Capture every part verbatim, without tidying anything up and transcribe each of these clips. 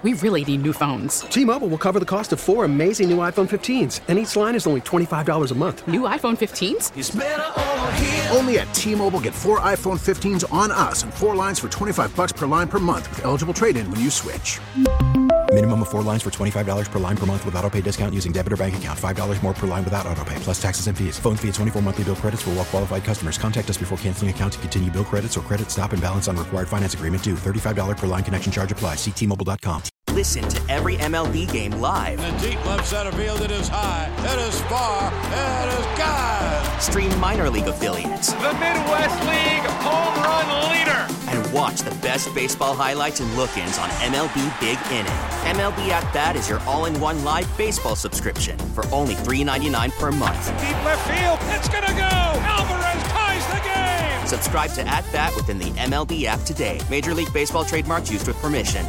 We really need new phones. T-Mobile will cover the cost of four amazing new iPhone fifteens, and each line is only twenty-five dollars a month. New iPhone fifteens? It's better over here. Only at T-Mobile, get four iPhone fifteens on us and four lines for twenty-five dollars per line per month with eligible trade-in when you switch. Minimum of four lines for twenty-five dollars per line per month with autopay discount using debit or bank account. five dollars more per line without autopay, plus taxes and fees. Phone fee at twenty-four monthly bill credits for well-qualified customers. Contact us before canceling account to continue bill credits or credit stop and balance on required finance agreement due. thirty-five dollars per line connection charge applies. See T Mobile dot com. Listen to every M L B game live. In the deep left center field, it is high, it is far, it is gone. Stream minor league affiliates. The Midwest League home run leader. And watch the best baseball highlights and look-ins on M L B Big Inning. M L B At Bat is your all-in-one live baseball subscription for only three dollars and ninety-nine cents per month. Deep left field, it's gonna go. Alvarez ties the game. Subscribe to At Bat within the M L B app today. Major League Baseball trademarks used with permission.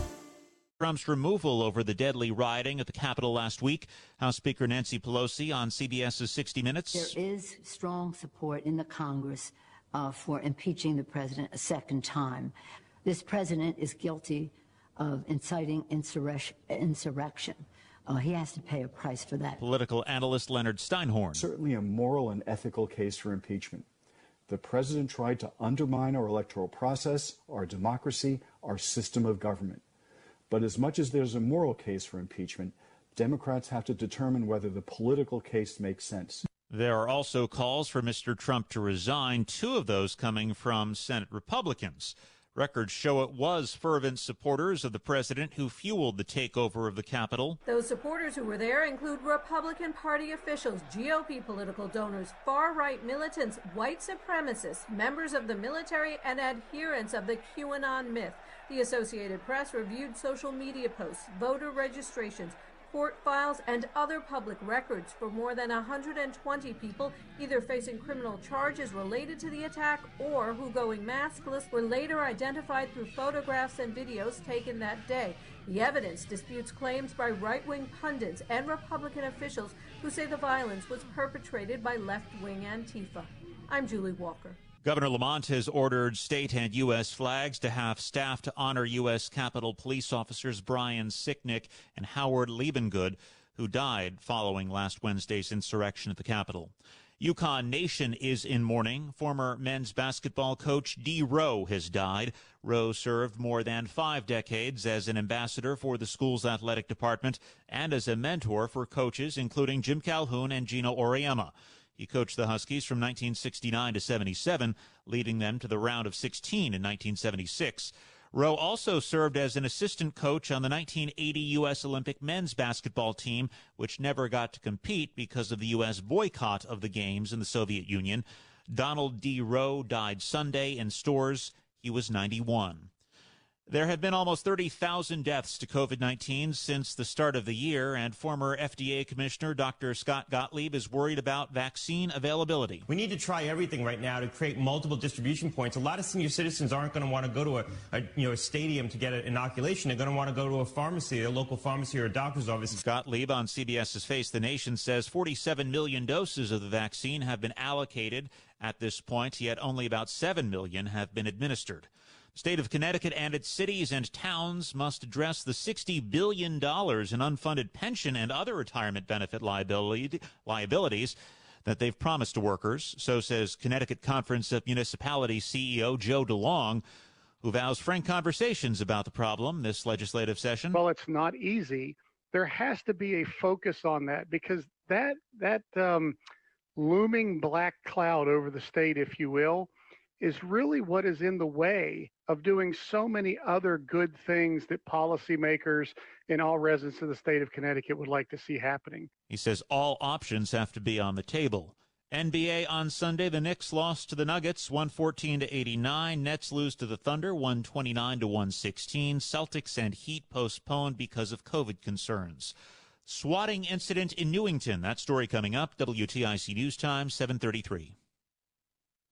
Trump's removal over the deadly rioting at the Capitol last week. House Speaker Nancy Pelosi on CBS's sixty minutes. There is strong support in the Congress uh, for impeaching the president a second time. This president is guilty of inciting insurrection. insurrection. Uh, he has to pay a price for that. Political analyst Leonard Steinhorn. Certainly a moral and ethical case for impeachment. The president tried to undermine our electoral process, our democracy, our system of government. But as much as there's a moral case for impeachment, Democrats have to determine whether the political case makes sense. There are also calls for Mister Trump to resign, two of those coming from Senate Republicans. Records show it was fervent supporters of the president who fueled the takeover of the Capitol. Those supporters who were there include Republican Party officials, G O P political donors, far-right militants, white supremacists, members of the military, and adherents of the QAnon myth. The Associated Press reviewed social media posts, voter registrations, court files, and other public records for more than one hundred twenty people either facing criminal charges related to the attack or who, going maskless, were later identified through photographs and videos taken that day. The evidence disputes claims by right-wing pundits and Republican officials who say the violence was perpetrated by left-wing Antifa. I'm Julie Walker. Governor Lamont has ordered state and U S flags to have staff to honor U S Capitol Police officers Brian Sicknick and Howard Liebengood, who died following last Wednesday's insurrection at the Capitol. Yukon Nation is in mourning. Former men's basketball coach Dee Rowe has died. Rowe served more than five decades as an ambassador for the school's athletic department and as a mentor for coaches including Jim Calhoun and Gino Auriemma. He coached the Huskies from nineteen sixty-nine to seventy-seven, leading them to the round of sixteen in nineteen seventy-six. Rowe also served as an assistant coach on the nineteen eighty U S Olympic men's basketball team, which never got to compete because of the U S boycott of the games in the Soviet Union. Donald D. Rowe died Sunday in Stores. He was ninety-one. There have been almost thirty thousand deaths to COVID nineteen since the start of the year, and former F D A Commissioner Doctor Scott Gottlieb is worried about vaccine availability. We need to try everything right now to create multiple distribution points. A lot of senior citizens aren't going to want to go to a, a you know a stadium to get an inoculation. They're going to want to go to a pharmacy, a local pharmacy or a doctor's office. Gottlieb on CBS's Face the Nation says forty-seven million doses of the vaccine have been allocated at this point, yet only about seven million have been administered. The state of Connecticut and its cities and towns must address the sixty billion dollars in unfunded pension and other retirement benefit liability, liabilities that they've promised to workers. So says Connecticut Conference of Municipalities C E O Joe DeLong, who vows frank conversations about the problem this legislative session. Well, it's not easy. There has to be a focus on that because that, that um, looming black cloud over the state, if you will, is really what is in the way of doing so many other good things that policymakers and all residents of the state of Connecticut would like to see happening. He says all options have to be on the table. N B A on Sunday, the Knicks lost to the Nuggets one fourteen to eighty-nine. Nets lose to the Thunder one twenty-nine to one sixteen. Celtics and Heat postponed because of COVID concerns. Swatting incident in Newington. That story coming up. W T I C News Time, seven thirty-three.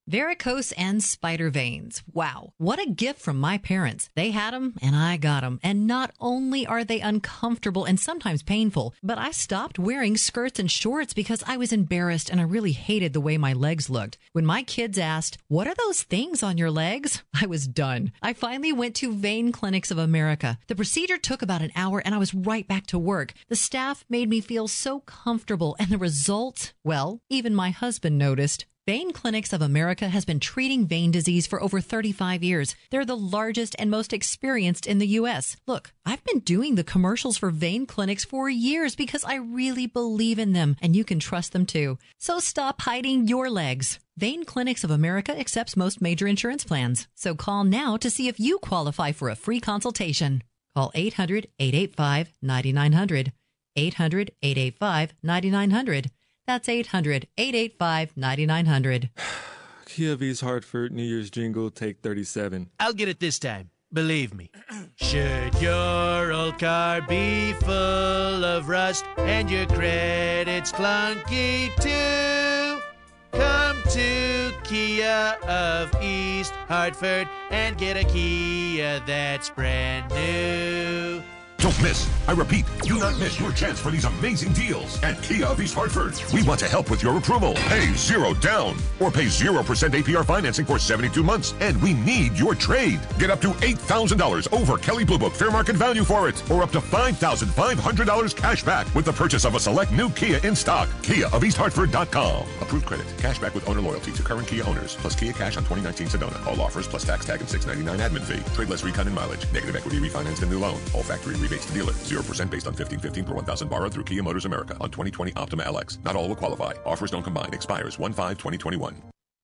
Varicose and spider veins. Wow, what a gift from my parents. They had them and I got them. And not only are they uncomfortable and sometimes painful, but I stopped wearing skirts and shorts because I was embarrassed and I really hated the way my legs looked. When my kids asked, "What are those things on your legs?" I was done. I finally went to Vein Clinics of America. The procedure took about an hour and I was right back to work. The staff made me feel so comfortable and the result, well, even my husband noticed. Vein Clinics of America has been treating vein disease for over thirty-five years. They're the largest and most experienced in the U S. Look, I've been doing the commercials for Vein Clinics for years because I really believe in them, and you can trust them too. So stop hiding your legs. Vein Clinics of America accepts most major insurance plans. So call now to see if you qualify for a free consultation. Call eight hundred, eight eight five, nine nine zero zero. eight hundred, eight eight five, nine nine zero zero. That's eight hundred, eight eight five, nine nine zero zero. Kia of East Hartford New Year's jingle, take thirty-seven. I'll get it this time. Believe me. Should your old car be full of rust and your credit's clunky too? Come to Kia of East Hartford and get a Kia that's brand new. Don't miss. I repeat, do not miss your chance for these amazing deals at Kia of East Hartford. We want to help with your approval. Pay zero down or pay zero percent A P R financing for seventy-two months, and we need your trade. Get up to eight thousand dollars over Kelley Blue Book fair market value for it, or up to five thousand five hundred dollars cash back with the purchase of a select new Kia in stock. Kia of East Hartford dot com. Approved credit. Cash back with owner loyalty to current Kia owners, plus Kia cash on twenty nineteen Sedona. All offers plus tax tag and six ninety-nine admin fee. Trade less recon and mileage. Negative equity refinanced and new loan. All factory rebates to dealer. zero percent based on fifteen fifteen per one thousand borrowed through Kia Motors America on twenty twenty Optima L X. Not all will qualify. Offers don't combine. Expires one five twenty twenty-one.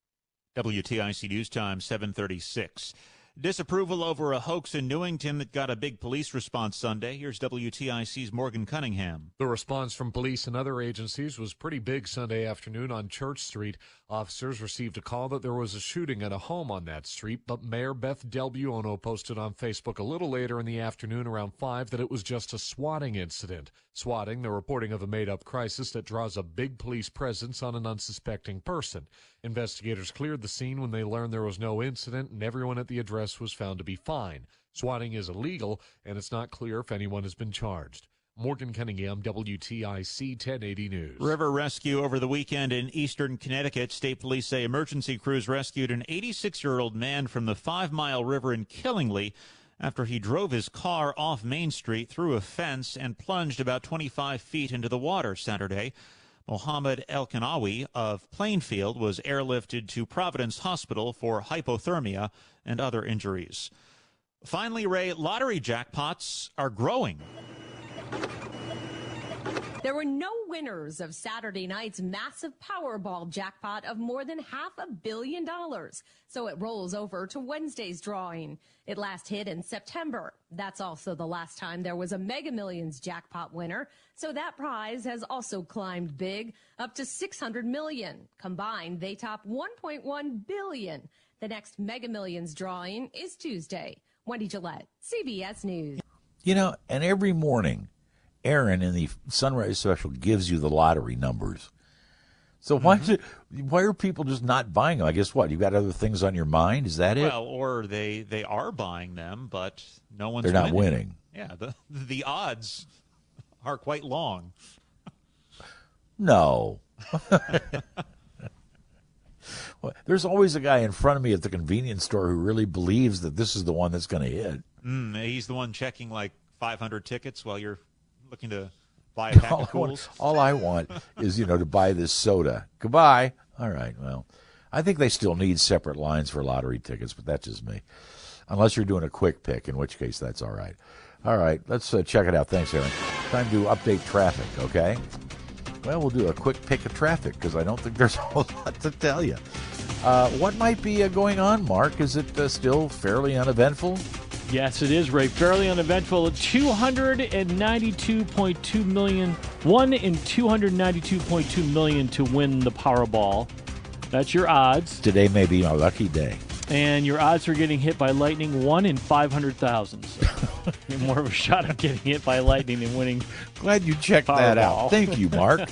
W T I C News Time, seven thirty-six. Disapproval over a hoax in Newington that got a big police response Sunday. Here's W T I C's Morgan Cunningham. The response from police and other agencies was pretty big Sunday afternoon on Church Street. Officers received a call that there was a shooting at a home on that street, but Mayor Beth Del Buono posted on Facebook a little later in the afternoon around five that it was just a swatting incident. Swatting, the reporting of a made-up crisis that draws a big police presence on an unsuspecting person. Investigators cleared the scene when they learned there was no incident and everyone at the address was found to be fine. Swatting is illegal, and it's not clear if anyone has been charged. Morgan Cunningham, W T I C ten eighty News. River rescue over the weekend in eastern Connecticut. State police say emergency crews rescued an eighty-six-year-old man from the Five Mile River in Killingly after he drove his car off Main Street through a fence and plunged about twenty-five feet into the water Saturday. Mohammed El-Kanawi of Plainfield was airlifted to Providence Hospital for hypothermia and other injuries. Finally, Ray, lottery jackpots are growing. There were no winners of Saturday night's massive Powerball jackpot of more than half a billion dollars. So it rolls over to Wednesday's drawing. It last hit in September. That's also the last time there was a Mega Millions jackpot winner. So that prize has also climbed big, up to six hundred million dollars. Combined, they top one point one billion dollars. The next Mega Millions drawing is Tuesday. Wendy Gillette, C B S News. You know, and every morning, Aaron in the Sunrise Special gives you the lottery numbers. So why mm-hmm. is it, why are people just not buying them? I guess what, you got other things on your mind? Is that it? Well, or they, they are buying them, but no one's They're not winning. winning. Yeah, the the odds are quite long. No. Well, there's always a guy in front of me at the convenience store who really believes that this is the one that's going to hit. Mm, he's the one checking like five hundred tickets while you're looking to buy a pack all of Cools. I want, all I want is, you know, to buy this soda. Goodbye. All right, well, I think they still need separate lines for lottery tickets, but that's just me. Unless you're doing a quick pick, in which case that's all right. All right, let's uh, check it out. Thanks, Aaron. Time to update traffic, okay? Well, we'll do a quick pick of traffic because I don't think there's a whole lot to tell you. Uh, what might be uh, going on, Mark? Is it uh, still fairly uneventful? Yes, it is, Ray. Fairly uneventful. two hundred ninety-two point two million. One in two hundred ninety-two point two million to win the Powerball. That's your odds. Today may be my lucky day. and your odds for getting hit by lightning, one in five hundred thousand. So you're more of a shot of getting hit by lightning than winning. Glad you checked that out. Thank you, Mark.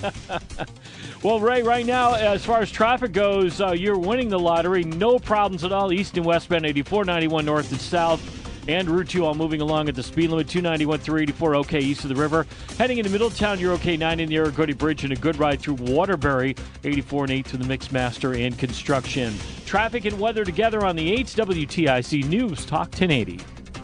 Well, Ray, right now, as far as traffic goes, uh, you're winning the lottery. No problems at all. East and westbound eighty-four ninety-one north and south. And Route two all moving along at the speed limit. two ninety-one, three eighty-four, okay, east of the river. Heading into Middletown, you're okay, nine in the Aragodi Bridge, and a good ride through Waterbury, eighty-four and eight through the Mixmaster and Construction. Traffic and weather together on the eights, W T I C News Talk ten eighty.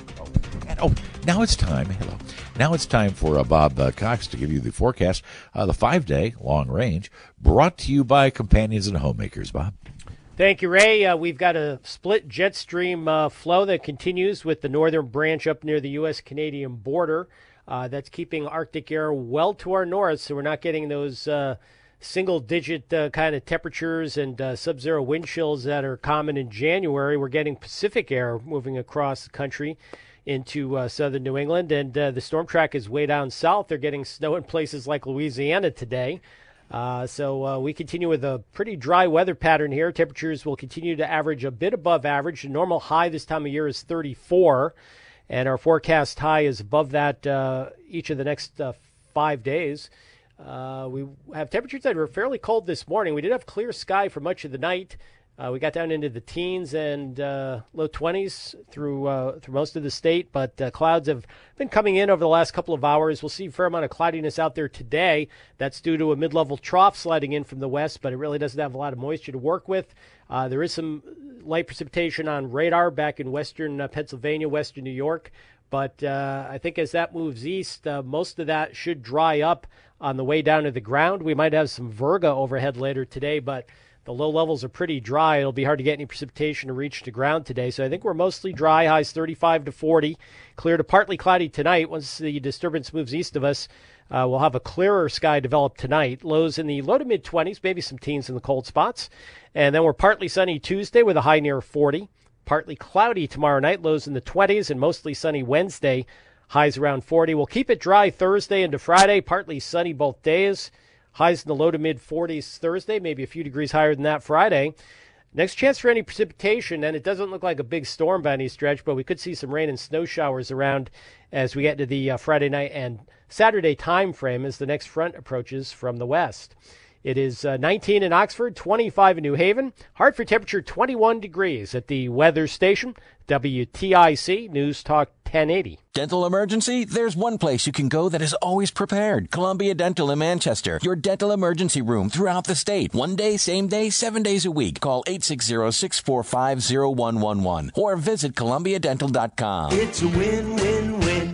And, oh, now it's time. Hello. Now it's time for uh, Bob uh, Cox to give you the forecast, uh, the five-day long range, brought to you by Companions and Homemakers. Bob. Thank you, Ray. Uh, we've got a split jet stream uh, flow that continues with the northern branch up near the U S Canadian border. Uh, that's keeping Arctic air well to our north, so we're not getting those uh, single-digit uh, kind of temperatures and uh, sub-zero wind chills that are common in January. We're getting Pacific air moving across the country into uh, southern New England, and uh, the storm track is way down south. They're getting snow in places like Louisiana today. Uh, so uh, we continue with a pretty dry weather pattern here. Temperatures will continue to average a bit above average. The normal high this time of year is thirty-four, and our forecast high is above that uh, each of the next uh, five days. Uh, we have temperatures that were fairly cold this morning. We did have clear sky for much of the night. Uh, we got down into the teens and uh, low twenties through uh, through most of the state, but uh, clouds have been coming in over the last couple of hours. We'll see a fair amount of cloudiness out there today. That's due to a mid-level trough sliding in from the west, but it really doesn't have a lot of moisture to work with. Uh, there is some light precipitation on radar back in western uh, Pennsylvania, western New York, but uh, I think as that moves east, uh, most of that should dry up on the way down to the ground. We might have some virga overhead later today, but the low levels are pretty dry. It'll be hard to get any precipitation to reach the ground today. So I think we're mostly dry, highs thirty-five to forty. Clear to partly cloudy tonight. Once the disturbance moves east of us, uh, we'll have a clearer sky develop tonight. Lows in the low to mid-twenties, maybe some teens in the cold spots. And then we're partly sunny Tuesday with a high near forty. Partly cloudy tomorrow night, lows in the twenties, and mostly sunny Wednesday, highs around forty. We'll keep it dry Thursday into Friday, partly sunny both days. Highs in the low to mid-forties Thursday, maybe a few degrees higher than that Friday. Next chance for any precipitation, and it doesn't look like a big storm by any stretch, but we could see some rain and snow showers around as we get into the uh, Friday night and Saturday time frame as the next front approaches from the west. It is uh, nineteen in Oxford, twenty-five in New Haven. Hartford temperature twenty-one degrees at the weather station. W T I C News Talk ten eighty. Dental emergency? There's one place you can go that is always prepared. Columbia Dental in Manchester. Your dental emergency room throughout the state. One day, same day, seven days a week. Call eight six zero, six four five, zero one one one or visit columbia dental dot com. It's a win-win-win.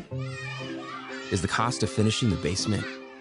Is the cost of finishing the basement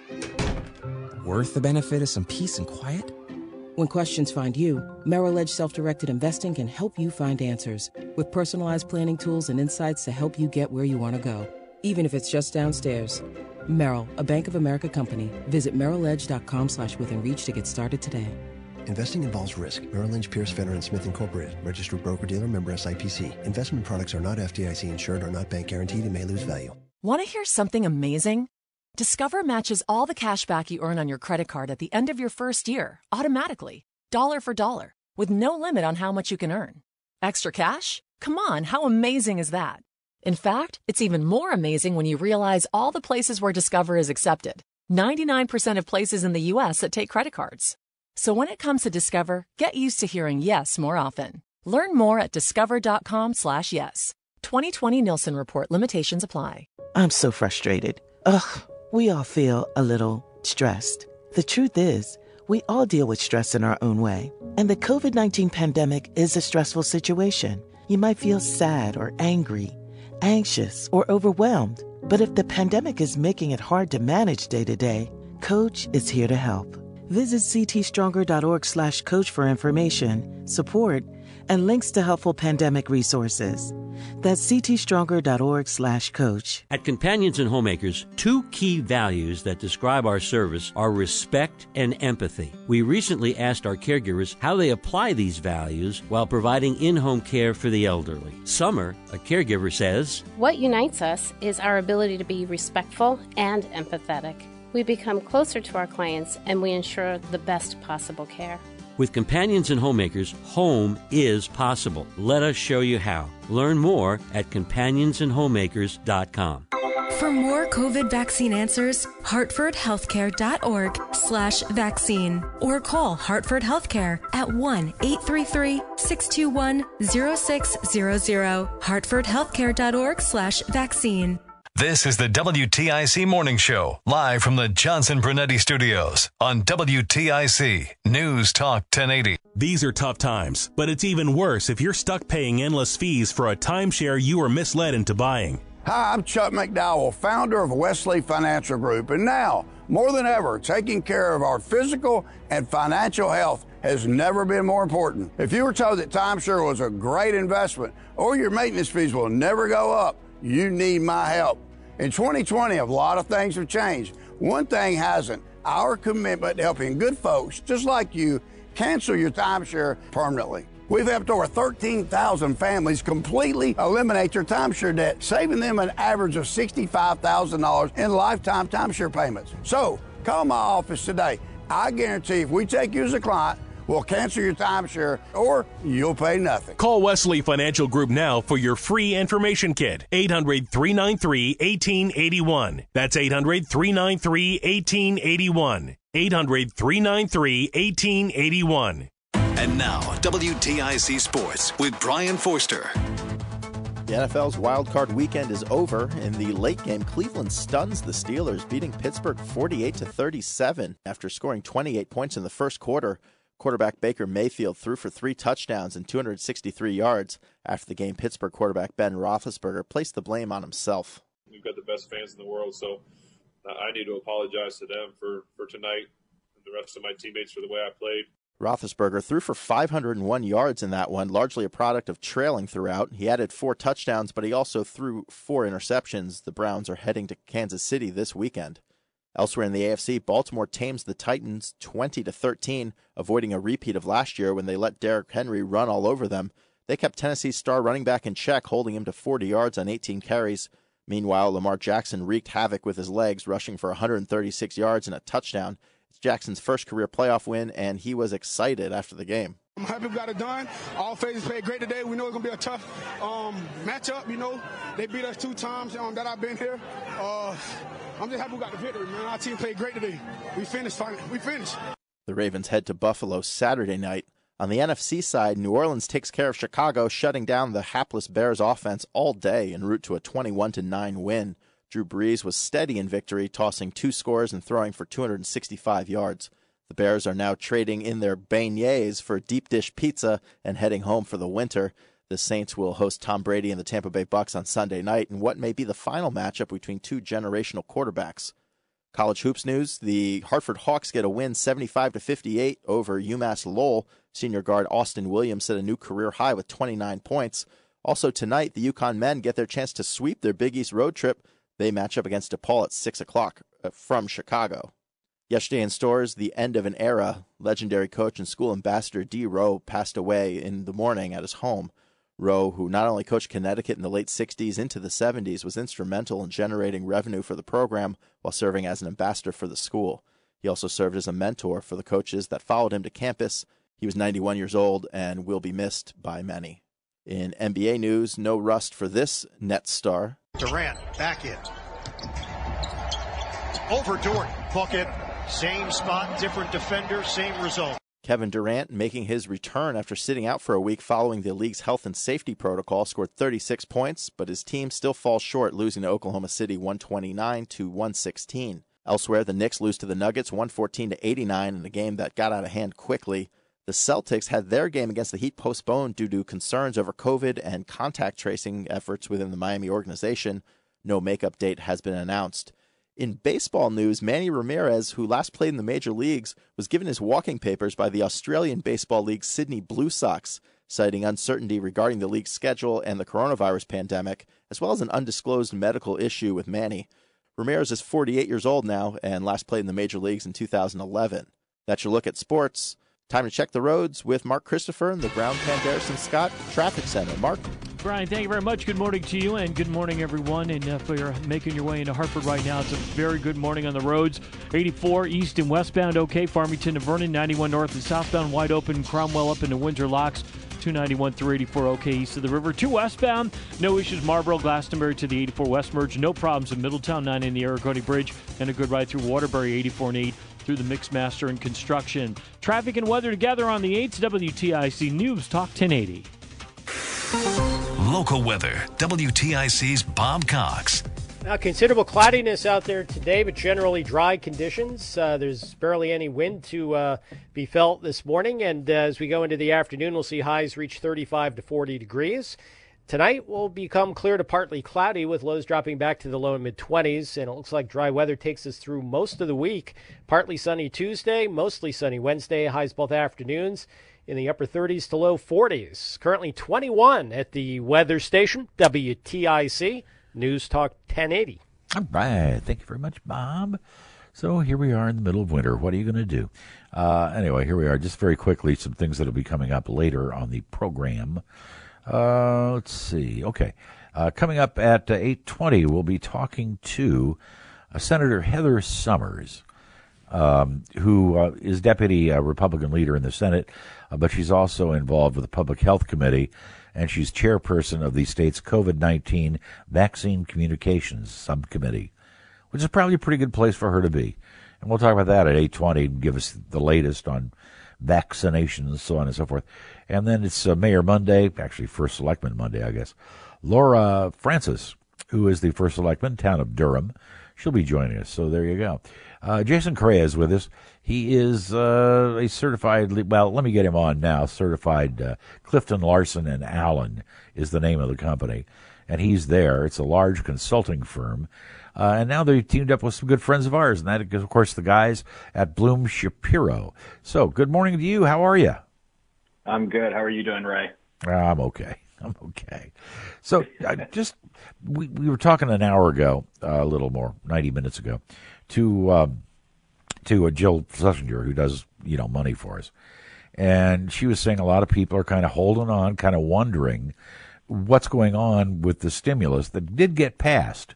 worth the benefit of some peace and quiet? When questions find you, Merrill Edge Self-Directed Investing can help you find answers with personalized planning tools and insights to help you get where you want to go, even if it's just downstairs. Merrill, a Bank of America company. Visit merrill edge dot com slash within reach to get started today. Investing involves risk. Merrill Lynch, Pierce, Fenner and Smith Incorporated. Registered broker-dealer, member S I P C. Investment products are not F D I C insured or not bank guaranteed and may lose value. Want to hear something amazing? Discover matches all the cash back you earn on your credit card at the end of your first year, automatically, dollar for dollar, with no limit on how much you can earn. Extra cash? Come on, how amazing is that? In fact, it's even more amazing when you realize all the places where Discover is accepted. ninety-nine percent of places in the U S that take credit cards. So when it comes to Discover, get used to hearing yes more often. Learn more at discover.com slash yes. twenty twenty Nielsen Report. Limitations apply. I'm so frustrated. Ugh. We all feel a little stressed. The truth is, we all deal with stress in our own way. And the covid nineteen pandemic is a stressful situation. You might feel sad or angry, anxious or overwhelmed. But if the pandemic is making it hard to manage day to day, Coach is here to help. Visit ctstronger.org slash coach for information, support, and links to helpful pandemic resources. That's ctstronger.org slash coach. At Companions and Homemakers, two key values that describe our service are respect and empathy. We recently asked our caregivers how they apply these values while providing in-home care for the elderly. Summer, a caregiver, says, "What unites us is our ability to be respectful and empathetic. We become closer to our clients and we ensure the best possible care. With Companions and Homemakers, home is possible. Let us show you how. Learn more at companions and homemakers dot com. For more COVID vaccine answers, hartford healthcare dot org slash vaccine or call Hartford Healthcare at one eight three three, six two one, zero six zero zero. hartford healthcare dot org slash vaccine. This is the W T I C Morning Show, live from the Johnson Brunetti Studios on W T I C News Talk ten eighty. These are tough times, but it's even worse if you're stuck paying endless fees for a timeshare you were misled into buying. Hi, I'm Chuck McDowell, founder of Wesley Financial Group, and now, more than ever, taking care of our physical and financial health has never been more important. If you were told that timeshare was a great investment or your maintenance fees will never go up, you need my help. In twenty twenty, a lot of things have changed. One thing hasn't: our commitment to helping good folks just like you cancel your timeshare permanently. We've helped over thirteen thousand families completely eliminate their timeshare debt, saving them an average of sixty-five thousand dollars in lifetime timeshare payments. So call my office today. I guarantee if we take you as a client, we'll cancel your timeshare or you'll pay nothing. Call Wesley Financial Group now for your free information kit. eight hundred, three nine three, one eight eight one. That's eight hundred, three nine three, one eight eight one. eight hundred, three nine three, one eight eight one. And now, W T I C Sports with Brian Forster. The N F L's wild card weekend is over. In the late game, Cleveland stuns the Steelers, beating Pittsburgh forty-eight to thirty-seven after scoring twenty-eight points in the first quarter. Quarterback Baker Mayfield threw for three touchdowns and two hundred sixty-three yards. After the game, Pittsburgh quarterback Ben Roethlisberger placed the blame on himself. We've got the best fans in the world, so I need to apologize to them for, for tonight and the rest of my teammates for the way I played. Roethlisberger threw for five hundred one yards in that one, largely a product of trailing throughout. He added four touchdowns, but he also threw four interceptions. The Browns are heading to Kansas City this weekend. Elsewhere in the A F C, Baltimore tames the Titans twenty to thirteen, avoiding a repeat of last year when they let Derrick Henry run all over them. They kept Tennessee's star running back in check, holding him to forty yards on eighteen carries. Meanwhile, Lamar Jackson wreaked havoc with his legs, rushing for one hundred thirty-six yards and a touchdown. It's Jackson's first career playoff win, and he was excited after the game. I'm happy we got it done. All phases played great today. We know it's going to be a tough um, matchup. You know, they beat us two times um, that I've been here. Uh, I'm just happy we got the victory, man. Our team played great today. We finished. We finished. The Ravens head to Buffalo Saturday night. On the N F C side, New Orleans takes care of Chicago, shutting down the hapless Bears offense all day en route to a twenty-one to nine win. Drew Brees was steady in victory, tossing two scores and throwing for two hundred sixty-five yards. The Bears are now trading in their beignets for deep dish pizza and heading home for the winter. The Saints will host Tom Brady and the Tampa Bay Bucks on Sunday night in what may be the final matchup between two generational quarterbacks. College hoops news, the Hartford Hawks get a win seventy-five to fifty-eight over UMass Lowell. Senior guard Austin Williams set a new career high with twenty-nine points. Also tonight, the UConn men get their chance to sweep their Big East road trip. They match up against DePaul at six o'clock from Chicago. Yesterday in stores, the end of an era. Legendary coach and school ambassador D. Rowe passed away in the morning at his home. Rowe, who not only coached Connecticut in the late sixties into the seventies, was instrumental in generating revenue for the program while serving as an ambassador for the school. He also served as a mentor for the coaches that followed him to campus. He was ninety-one years old and will be missed by many. In N B A news, no rust for this Nets star. Durant, back in. Over Dort, bucket. Same spot, different defender, same result. Kevin Durant, making his return after sitting out for a week following the league's health and safety protocol, scored thirty-six points, but his team still falls short, losing to Oklahoma City one twenty-nine to one sixteen. Elsewhere, the Knicks lose to the Nuggets one fourteen to eighty-nine in a game that got out of hand quickly. The Celtics had their game against the Heat postponed due to concerns over COVID and contact tracing efforts within the Miami organization. No makeup date has been announced. In baseball news, Manny Ramirez, who last played in the major leagues, was given his walking papers by the Australian Baseball League's Sydney Blue Sox, citing uncertainty regarding the league's schedule and the coronavirus pandemic, as well as an undisclosed medical issue with Manny. Ramirez is forty-eight years old now and last played in the major leagues in two thousand eleven. That's your look at sports. Time to check the roads with Mark Christopher in the Brown Panderson Scott Traffic Center. Mark? Brian, thank you very much. Good morning to you, and good morning, everyone. And uh, for your, making your way into Hartford right now, it's a very good morning on the roads. eighty-four east and westbound, okay. Farmington to Vernon, ninety-one north and southbound, wide open. Cromwell up into Windsor Locks, two ninety-one through eighty-four, okay, east of the river. Two westbound, no issues. Marlboro, Glastonbury to the eighty-four West Merge, no problems in Middletown, nine in the Arrowcounty Bridge, and a good ride through Waterbury, eighty-four and eight through the Mixmaster and Construction. Traffic and weather together on the eights, W T I C News Talk ten eighty. Local weather, W T I C's Bob Cox. Now, considerable cloudiness out there today, but generally dry conditions. Uh, there's barely any wind to uh, be felt this morning, and uh, as we go into the afternoon, we'll see highs reach thirty-five to forty degrees. Tonight will become clear to partly cloudy, with lows dropping back to the low and mid-twenties, and it looks like dry weather takes us through most of the week. Partly sunny Tuesday, mostly sunny Wednesday, highs both afternoons in the upper thirties to low forties. Currently twenty-one at the weather station, W T I C, News Talk ten eighty. All right. Thank you very much, Bob. So here we are in the middle of winter. What are you going to do? Uh, anyway, here we are. Just very quickly, some things that will be coming up later on the program. Uh, let's see. Okay. Uh, coming up at uh, eight twenty, we'll be talking to uh, Senator Heather Summers, um, who uh, is deputy uh, Republican leader in the Senate, uh, but she's also involved with the Public Health Committee, and she's chairperson of the state's COVID nineteen Vaccine Communications Subcommittee, which is probably a pretty good place for her to be. And we'll talk about that at eight twenty and give us the latest on vaccinations, so on and so forth. And then it's uh, Mayor Monday, actually First Selectman Monday, I guess. Laura Francis, who is the First Selectman, town of Durham. She'll be joining us, so there you go. Uh, Jason Correa is with us. He is uh, a certified, well, let me get him on now, certified uh, Clifton Larson and Allen is the name of the company. And he's there. It's a large consulting firm. Uh, and now they've teamed up with some good friends of ours, and that is, of course, the guys at Bloom Shapiro. So, good morning to you. How are you? I'm good. How are you doing, Ray? I'm okay. I'm okay. So, uh, just we we were talking an hour ago, uh, a little more, ninety minutes ago, to um, to uh, Jill Schlesinger, who does you know money for us, and she was saying a lot of people are kind of holding on, kind of wondering what's going on with the stimulus that did get passed.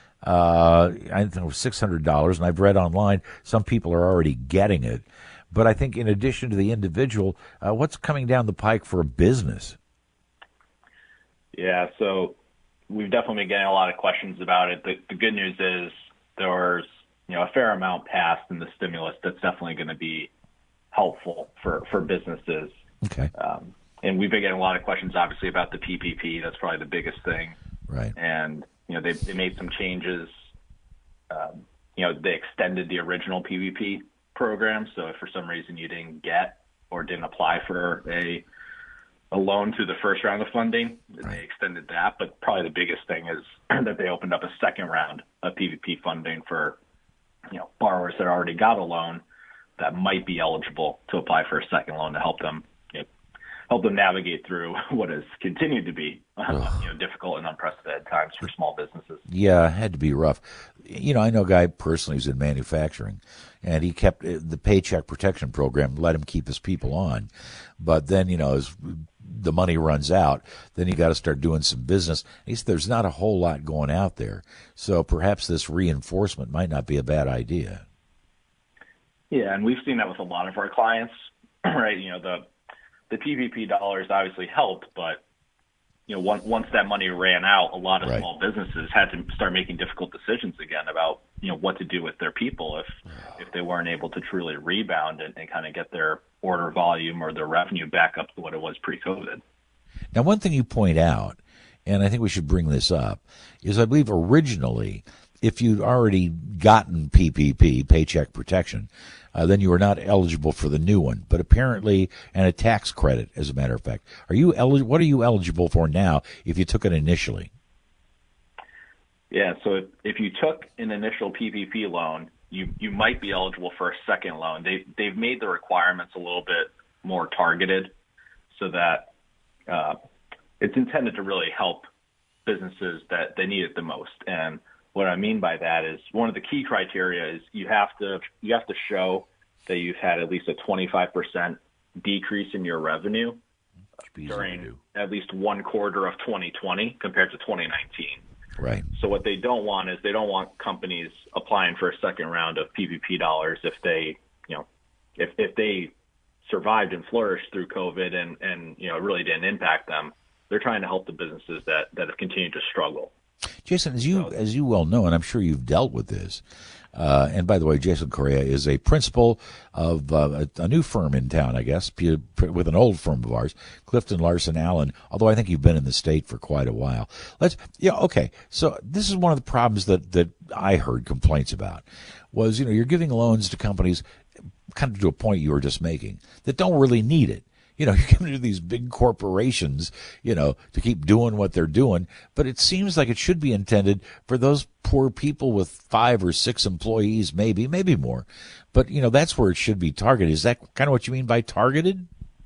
Uh, I think it was six hundred dollars, and I've read online some people are already getting it. But I think in addition to the individual, uh, what's coming down the pike for a business? Yeah, so we've definitely been getting a lot of questions about it. The, the good news is there's you know a fair amount passed in the stimulus that's definitely going to be helpful for, for businesses. Okay. Um, and we've been getting a lot of questions, obviously, about the P P P. That's probably the biggest thing. Right. And you know they they made some changes. Um, you know they extended the original P P P program. So if for some reason you didn't get or didn't apply for a a loan through the first round of funding, right, they extended that. But probably the biggest thing is that they opened up a second round of P P P funding for you know borrowers that already got a loan that might be eligible to apply for a second loan to help them you know, help them navigate through what has continued to be uh, you know difficult and unprecedented times for small businesses. Yeah, it had to be rough. You know, I know a guy personally who's in manufacturing, and he kept the Paycheck Protection Program, let him keep his people on. But then, you know, as the money runs out, then you got to start doing some business. He said there's not a whole lot going out there. So perhaps this reinforcement might not be a bad idea. Yeah, and we've seen that with a lot of our clients, right? You know, the the P P P dollars obviously helped, but you know, once once that money ran out, a lot of right. small businesses had to start making difficult decisions again about you know what to do with their people if if they weren't able to truly rebound and, and kind of get their order volume or their revenue back up to what it was pre-COVID. Now, one thing you point out, and I think we should bring this up, is I believe originally, if you'd already gotten P P P, Paycheck Protection, uh, then you were not eligible for the new one. But apparently, and a tax credit, as a matter of fact. Are you elig- What are you eligible for now if you took it initially? Yeah, so if, if you took an initial P P P loan, you, you might be eligible for a second loan. They, they've made the requirements a little bit more targeted so that uh, it's intended to really help businesses that they need it the most. And what I mean by that is one of the key criteria is you have to you have to show that you've had at least a twenty-five percent decrease in your revenue during at least one quarter of twenty twenty compared to twenty nineteen. Right. So what they don't want is they don't want companies applying for a second round of P P P dollars if they, you know, if if they survived and flourished through COVID and, and you know, it really didn't impact them. They're trying to help the businesses that, that have continued to struggle. Jason, as you as you well know, and I'm sure you've dealt with this, uh, and by the way, Jason Correa is a principal of uh, a, a new firm in town, I guess, with an old firm of ours, Clifton Larson Allen, although I think you've been in the state for quite a while. Let's, yeah, okay, so this is one of the problems that, that I heard complaints about, was, you know, you're giving loans to companies kind of to a point you were just making that don't really need it. You know, you're giving it to these big corporations, you know, to keep doing what they're doing. But it seems like it should be intended for those poor people with five or six employees, maybe, maybe more. But, you know, that's where it should be targeted. Is that kind of what you mean by targeted?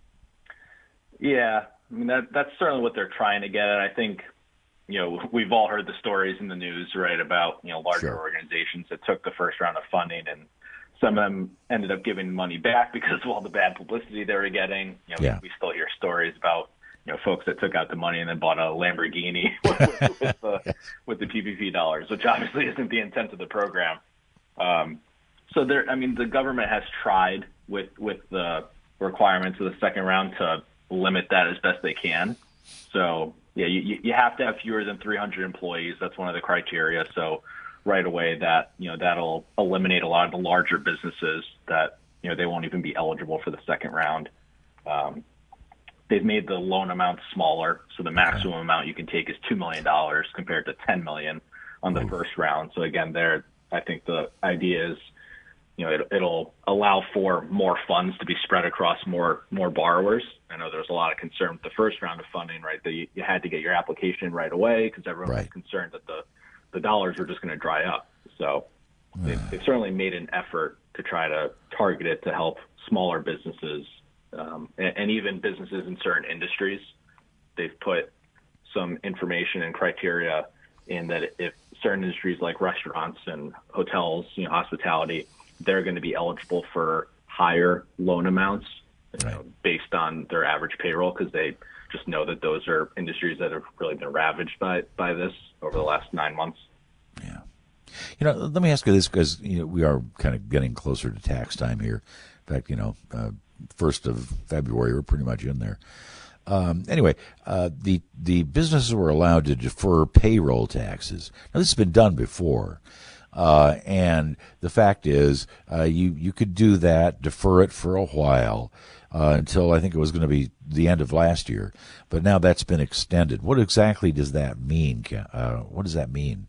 Yeah, I mean, that that's certainly what they're trying to get at. I think, you know, we've all heard the stories in the news, right, about, you know, larger sure. organizations that took the first round of funding, and some of them ended up giving money back because of all the bad publicity they were getting. You know, yeah. we still hear stories about, you know, folks that took out the money and then bought a Lamborghini with, with, with, the, with the P P P dollars, which obviously isn't the intent of the program. Um, so there, I mean, the government has tried with with the requirements of the second round to limit that as best they can. So yeah, you you have to have fewer than three hundred employees. That's one of the criteria. So right away, that, you know, that'll eliminate a lot of the larger businesses that, you know, they won't even be eligible for the second round. Um, they've made the loan amount smaller, so the maximum okay. amount you can take is two million dollars compared to ten million dollars on the Ooh. first round. So again, there, I think the idea is, you know, it, it'll allow for more funds to be spread across more more borrowers. I know there's a lot of concern with the first round of funding, right? That you, you had to get your application right away because everyone right. was concerned that the the dollars were just going to dry up. So they've, they've certainly made an effort to try to target it to help smaller businesses um, and, and even businesses in certain industries. They've put some information and criteria in that if certain industries like restaurants and hotels, you know, hospitality, they're going to be eligible for higher loan amounts you know, based on their average payroll, because they just know that those are industries that have really been ravaged by by this over the last nine months. Yeah. You know, let me ask you this, because you know, we are kind of getting closer to tax time here. In fact, you know, uh, first of February, we're pretty much in there. Um, anyway, uh, the the businesses were allowed to defer payroll taxes. Now, this has been done before. Uh, and the fact is, uh, you, you could do that, defer it for a while, uh, until I think it was going to be the end of last year. But now that's been extended. What exactly does that mean? Uh, what does that mean,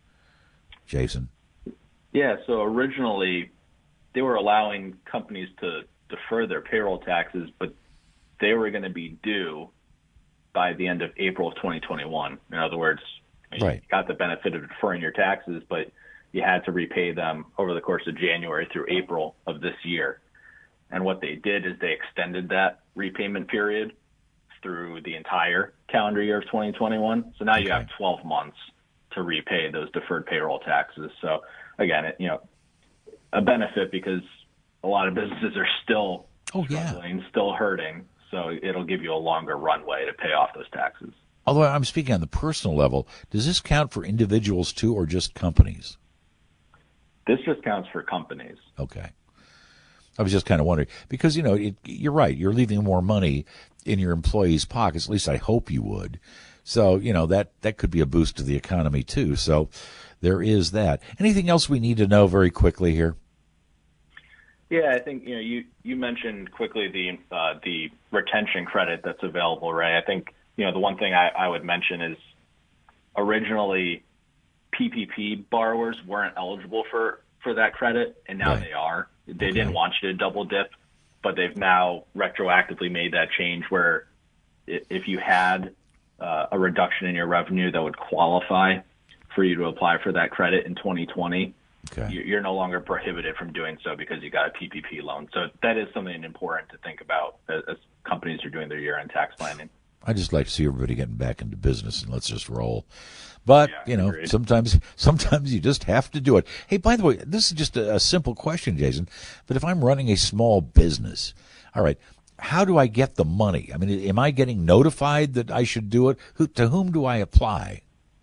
Jason? Yeah, so originally they were allowing companies to defer their payroll taxes, but they were going to be due by the end of April of twenty twenty-one. In other words, right. you got the benefit of deferring your taxes, but you had to repay them over the course of January through April of this year. And what they did is they extended that repayment period through the entire calendar year of twenty twenty-one. So now okay. you have twelve months to repay those deferred payroll taxes. So again, it, you know, a benefit because a lot of businesses are still oh, struggling, yeah. still hurting. So it'll give you a longer runway to pay off those taxes. Although I'm speaking on the personal level, does this count for individuals too, or just companies? This just counts for companies. Okay. I was just kind of wondering, because, you know, it, you're right. You're leaving more money in your employees' pockets. At least I hope you would. So, you know, that, that could be a boost to the economy, too. So there is that. Anything else we need to know very quickly here? Yeah, I think, you know, you, you mentioned quickly the uh, the retention credit that's available, right? I think, you know, the one thing I, I would mention is originally P P P borrowers weren't eligible for, for that credit, and now right. they are. They okay. didn't want you to double dip, but they've now retroactively made that change where if you had uh, a reduction in your revenue that would qualify for you to apply for that credit in twenty twenty, okay. you're no longer prohibited from doing so because you got a P P P loan. So that is something important to think about as, as companies are doing their year-end tax planning. I just like to see everybody getting back into business, and let's just roll. But, yeah, you know, agreed. sometimes sometimes you just have to do it. Hey, by the way, this is just a, a simple question, Jason. But if I'm running a small business, all right, how do I get the money? I mean, am I getting notified that I should do it? Who, to whom do I apply?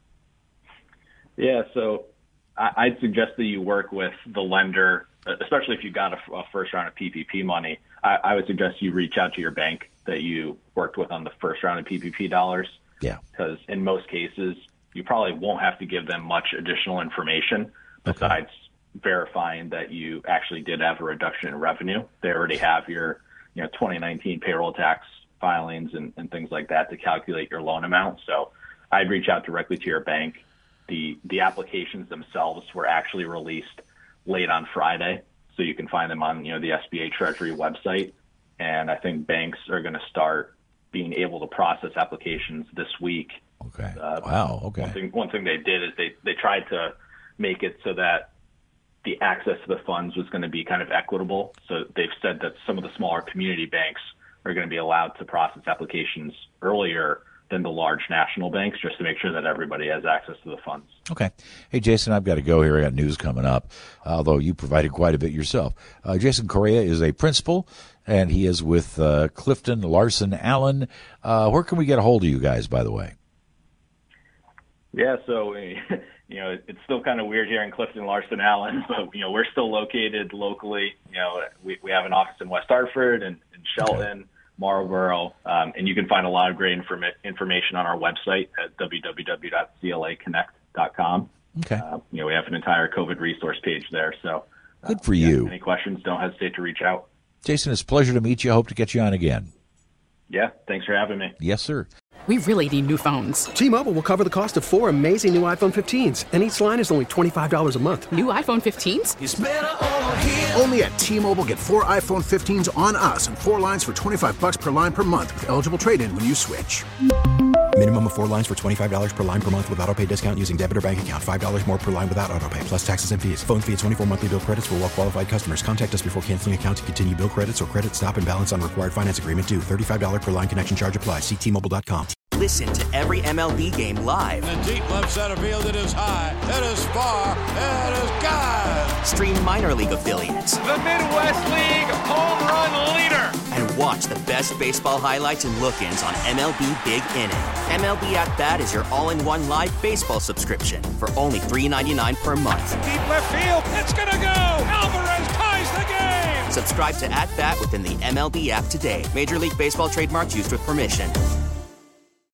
Yeah, so I'd suggest that you work with the lender, especially if you got a, a first round of P P P money. I, I would suggest you reach out to your bank that you worked with on the first round of P P P dollars. Yeah. Because in most cases, you probably won't have to give them much additional information besides okay. verifying that you actually did have a reduction in revenue. They already have your, you know, twenty nineteen payroll tax filings and, and things like that to calculate your loan amount. So I'd reach out directly to your bank. The the applications themselves were actually released late on Friday, so you can find them on, you know, the S B A Treasury website. And I think banks are going to start being able to process applications this week. Okay. Uh, wow. Okay. One thing, one thing they did is they, they tried to make it so that the access to the funds was going to be kind of equitable. So they've said that some of the smaller community banks are going to be allowed to process applications earlier than the large national banks, just to make sure that everybody has access to the funds. Okay. Hey, Jason, I've got to go here. I got news coming up, although you provided quite a bit yourself. Uh, Jason Correa is a principal, and he is with uh, Clifton Larson Allen. Uh, where can we get a hold of you guys, by the way? Yeah, so, you know, it's still kind of weird here in Clifton Larson Allen, but, you know, we're still located locally. You know, we, we have an office in West Hartford and in Shelton. Okay. Marlboro, um, and you can find a lot of great inform- information on our website at w w w dot c l a connect dot com. Okay. Uh, you know, we have an entire COVID resource page there. So, uh, good for yeah, you. Any questions, don't hesitate to reach out. Jason, it's a pleasure to meet you. I hope to get you on again. Yeah, thanks for having me. Yes, sir. We really need new phones. T-Mobile will cover the cost of four amazing new iPhone fifteens, and each line is only twenty-five dollars a month. New iPhone fifteens? It's better over here. Only at T-Mobile, get four iPhone fifteens on us and four lines for twenty-five dollars per line per month with eligible trade-in when you switch. Minimum of four lines for twenty-five dollars per line per month with autopay discount using debit or bank account. five dollars more per line without autopay, plus taxes and fees. Phone fee at twenty-four monthly bill credits for well-qualified customers. Contact us before canceling account to continue bill credits or credit stop and balance on required finance agreement due. thirty-five dollars per line connection charge applies. See T Mobile dot com. Listen to every M L B game live. In the deep left center field, it is high, it is far, it is gone. Stream minor league affiliates. The Midwest League home run leader. And watch the best baseball highlights and look-ins on M L B Big Inning. M L B At Bat is your all-in-one live baseball subscription for only three dollars and ninety-nine cents per month. Deep left field, it's gonna go. Alvarez ties the game. Subscribe to At Bat within the M L B app today. Major League Baseball trademarks used with permission.